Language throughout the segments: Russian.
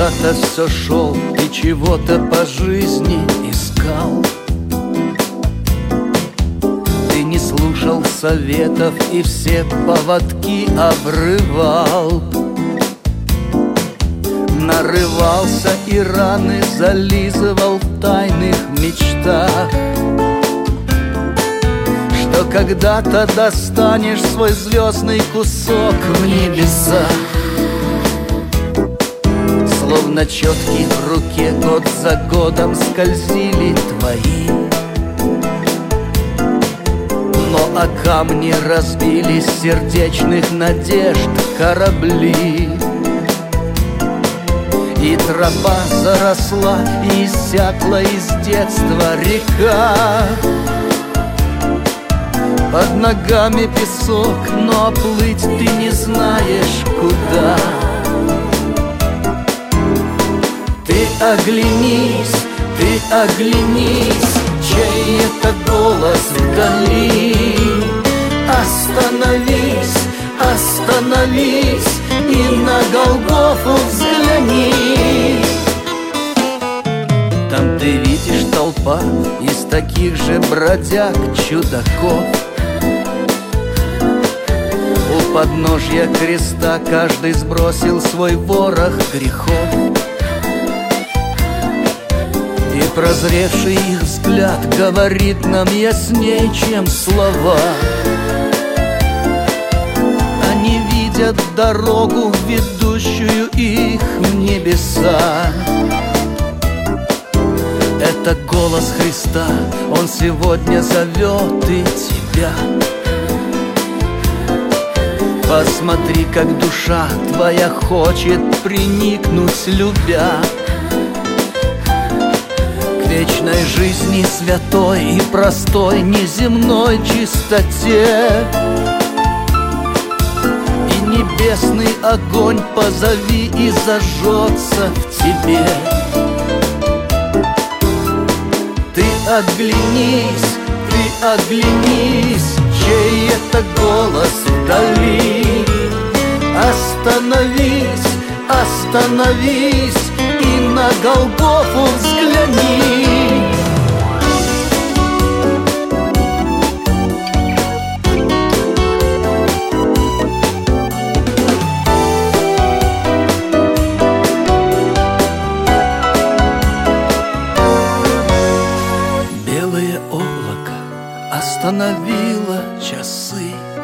когда-то все шел и чего-то по жизни искал. Ты не слушал советов и все поводки обрывал. Нарывался и раны зализывал в тайных мечтах, что когда-то достанешь свой звездный кусок в небесах. Словно четки в руке год за годом скользили твои, но о камни разбились сердечных надежд корабли. И тропа заросла, и иссякла из детства река. Под ногами песок, но плыть ты не знаешь куда. Ты оглянись, чей это голос вдали. Остановись, остановись и на Голгофу взгляни. Там ты видишь толпа из таких же бродяг, чудаков. У подножья креста каждый сбросил свой ворох грехов. И прозревший их взгляд говорит нам ясней, чем слова. Они видят дорогу, ведущую их в небеса. Это голос Христа, Он сегодня зовет и тебя. Посмотри, как душа твоя хочет приникнуть, любя к вечной жизни святой и простой неземной чистоте. И небесный огонь позови, и зажжется в тебе. Ты оглянись, чей это голос вдали. Остановись, остановись и на Голгофу взгляни. Белое облако остановило часы.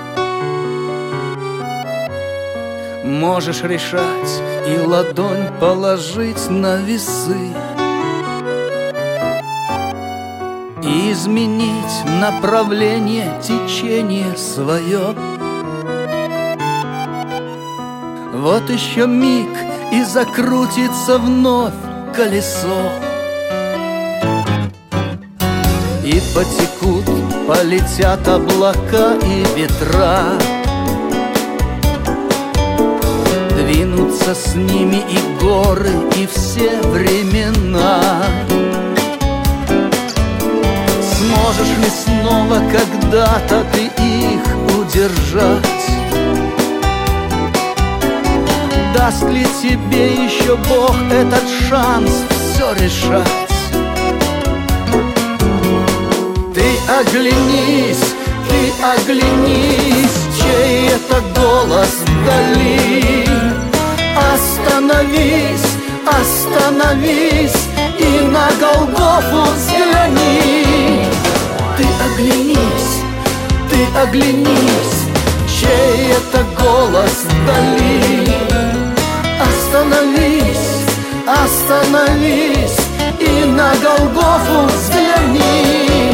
Можешь решать и ладонь положить на весы и изменить направление течения свое. Вот еще миг, и закрутится вновь колесо. И потекут, полетят облака и ветра. Двинутся с ними и горы, и все времена. Сможешь ли снова когда-то ты их удержать? Даст ли тебе еще Бог этот шанс все решать? Ты оглянись, чей это голос вдали. Остановись, остановись и на Голгофу взгляни. Ты оглянись, чей это голос вдали. Остановись, остановись и на Голгофу взгляни.